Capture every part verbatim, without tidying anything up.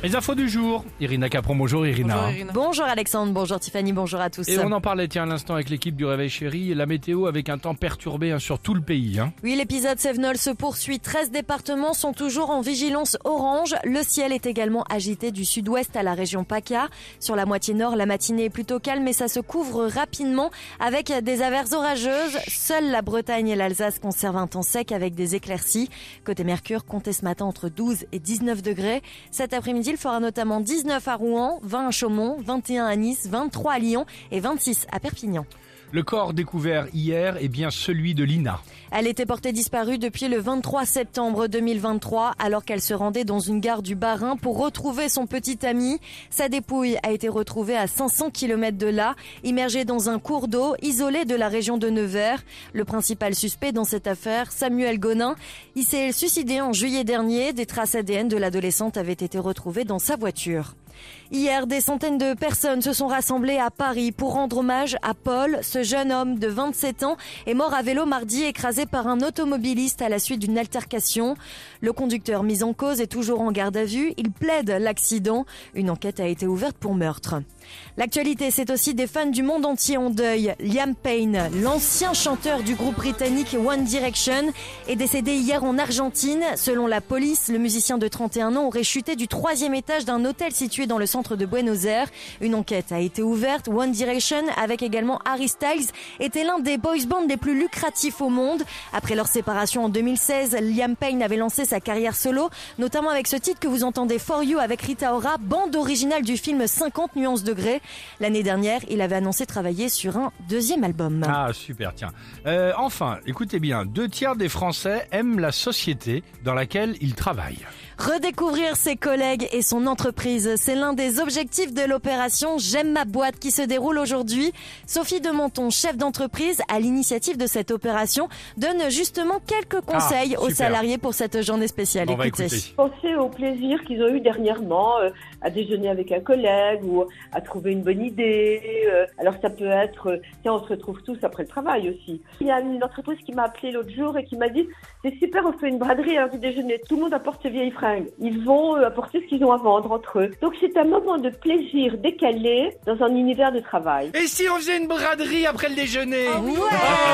Les infos du jour. Irina Capron, bonjour Irina. Bonjour, Irina. Bonjour Alexandre, bonjour Tiffany, bonjour à tous. Et on en parlait tiens à l'instant avec l'équipe du Réveil Chéri. La météo avec un temps perturbé hein, sur tout le pays. Hein. Oui, l'épisode Sevenol se poursuit. treize départements sont toujours en vigilance orange. Le ciel est également agité du sud-ouest à la région PACA. Sur la moitié nord, la matinée est plutôt calme mais ça se couvre rapidement avec des averses orageuses. Seule la Bretagne et l'Alsace conservent un temps sec avec des éclaircies. Côté Mercure, comptez ce matin entre douze et dix-neuf degrés. Cet après-midi, il fera notamment dix-neuf à Rouen, vingt à Chaumont, vingt et un à Nice, vingt-trois à Lyon et vingt-six à Perpignan. Le corps découvert hier est bien celui de Lina. Elle était portée disparue depuis le vingt-trois septembre deux mille vingt-trois alors qu'elle se rendait dans une gare du Bas-Rhin pour retrouver son petit ami. Sa dépouille a été retrouvée à cinq cents kilomètres de là, immergée dans un cours d'eau isolé de la région de Nevers. Le principal suspect dans cette affaire, Samuel Gonin, il s'est suicidé en juillet dernier. Des traces A D N de l'adolescente avaient été retrouvées dans sa voiture. Hier, des centaines de personnes se sont rassemblées à Paris pour rendre hommage à Paul. Ce jeune homme de vingt-sept ans est mort à vélo mardi, écrasé par un automobiliste à la suite d'une altercation. Le conducteur mis en cause est toujours en garde à vue. Il plaide l'accident. Une enquête a été ouverte pour meurtre. L'actualité, c'est aussi des fans du monde entier en deuil. Liam Payne, l'ancien chanteur du groupe britannique One Direction, est décédé hier en Argentine. Selon la police, le musicien de trente et un ans aurait chuté du troisième étage d'un hôtel situé dans le centre de Buenos Aires. Une enquête a été ouverte. One Direction, avec également Harry Styles, était l'un des boys bands les plus lucratifs au monde. Après leur séparation en deux mille seize, Liam Payne avait lancé sa carrière solo, notamment avec ce titre que vous entendez, For You, avec Rita Ora, bande originale du film cinquante nuances degrés. L'année dernière, il avait annoncé travailler sur un deuxième album. Ah super, tiens. Euh, enfin, écoutez bien, deux tiers des Français aiment la société dans laquelle ils travaillent. Redécouvrir ses collègues et son entreprise, c'est l'un des objectifs de l'opération J'aime ma boîte qui se déroule aujourd'hui. Sophie de Menton, chef d'entreprise à l'initiative de cette opération, donne justement quelques conseils ah, aux salariés pour cette journée spéciale. Bon, Écoutez. Pensez au plaisir qu'ils ont eu dernièrement euh, à déjeuner avec un collègue ou à trouver une bonne idée. Euh, alors ça peut être, euh, tiens, on se retrouve tous après le travail aussi. Il y a une entreprise qui m'a appelé l'autre jour et qui m'a dit c'est super, on fait une braderie à l'heure du déjeuner. Tout le monde apporte ses vieilles fringues. Ils vont euh, apporter ce qu'ils ont à vendre entre eux. Donc c'est un moment de plaisir décalé dans un univers de travail. Et si on faisait une braderie après le déjeuner? Oh, ouais.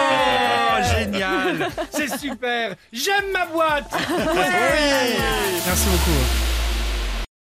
Oh, génial. C'est super. J'aime ma boîte. Ouais. Merci beaucoup.